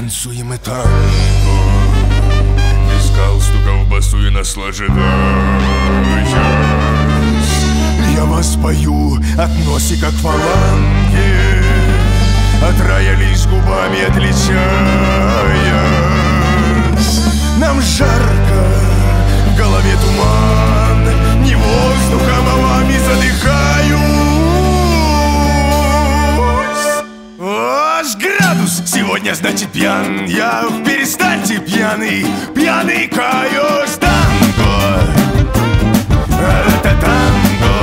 танцуем и танго. Без галстука в басу и наслаждаюсь. Я вас пою от носика к фаланге, от рая лишь губами отличаясь. Нам жарко, в голове туман, не воздухом, а вами задыхаюсь. Ваш градус сегодня, значит, пьян. Я перестаньте, пьяный, пьяный каюсь. Танго, это танго.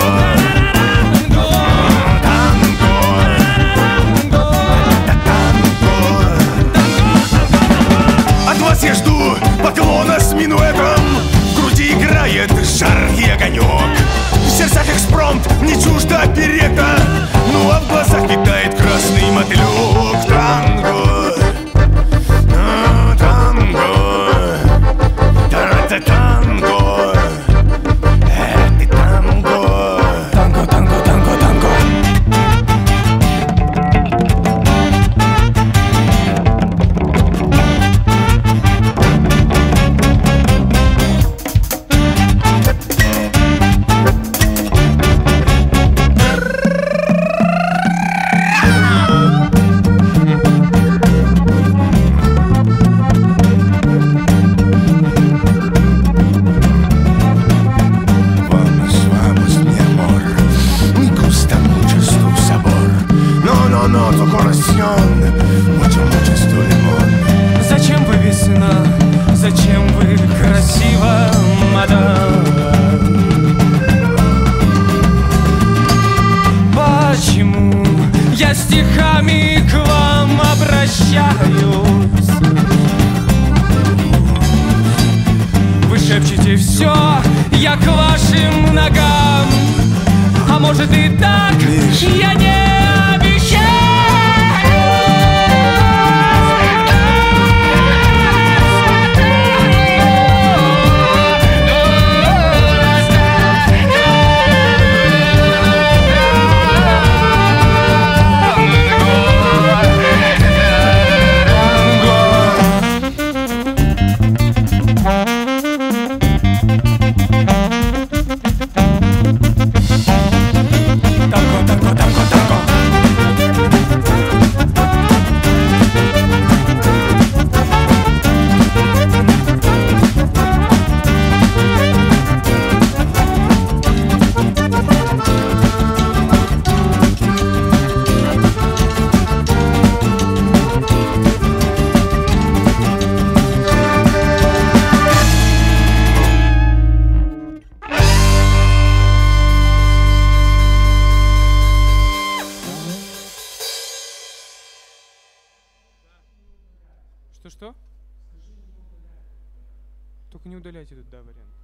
Я жду поклона с минуэтом. В груди играет жаркий огонек. В сердцах экспромт, не чужда оперета. Ну а в глазах витает красный мотылек. Танго, танго, это танго, это танго. Танго, танго, танго, танго. Зачем вы весна? Зачем вы красива, мадам? Почему я стихами к вам обращаюсь? Вы шепчете все, я к вашим ногам. А может и так, я не обещаю. Что? Только не удаляйте этот, да, вариант.